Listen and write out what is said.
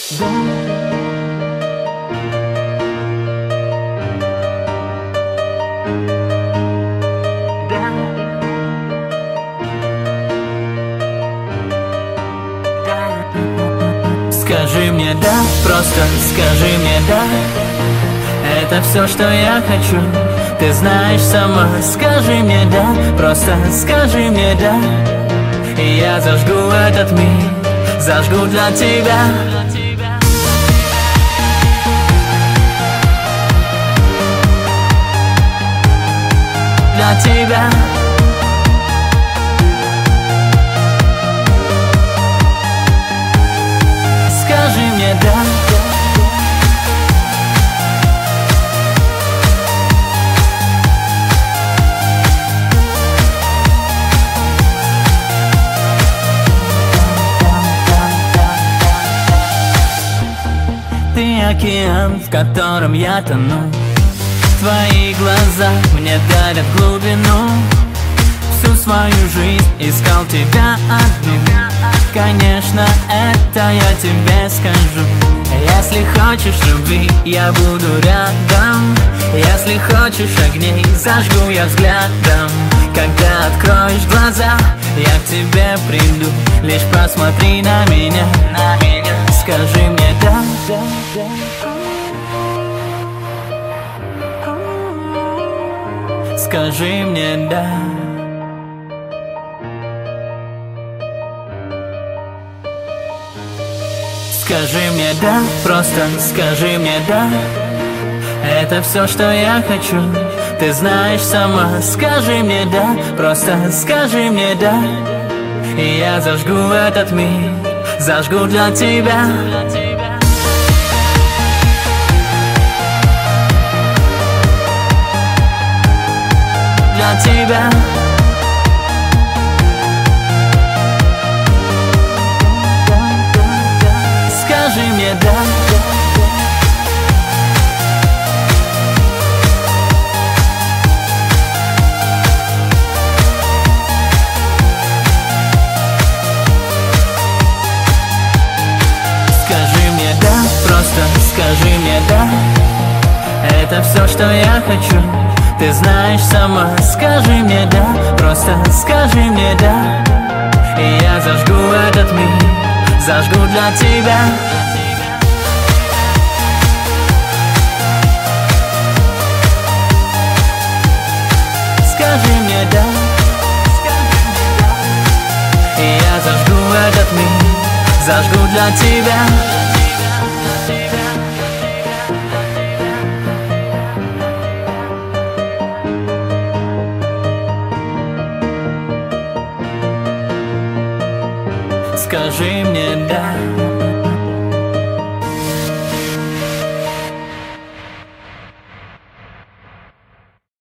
Скажи мне да, просто скажи мне да. Это все, что я хочу, ты знаешь сама. Скажи мне да, просто скажи мне да. И я зажгу этот мир, зажгу для тебя. Для тебя. Скажи мне да. Ты океан, в котором я тону. Твои глаза мне дарят глубину. Всю свою жизнь искал тебя одну. Конечно, это я тебе скажу. Если хочешь любви, я буду рядом. Если хочешь огней, зажгу я взглядом. Когда откроешь глаза, я к тебе приду. Лишь посмотри на меня, скажи мне да. Скажи мне да. Скажи мне да, просто скажи мне да. Это все, что я хочу, ты знаешь сама. Скажи мне да, просто скажи мне да. И я зажгу этот мир, зажгу для тебя. Для тебя. Скажи мне да. Скажи мне да, просто скажи мне да. Это все, что я хочу, ты знаешь сама. Скажи мне да, просто скажи мне да. И я зажгу этот мир, зажгу для тебя. Скажи мне да. И я зажгу этот мир, зажгу для тебя. Скажи мне да.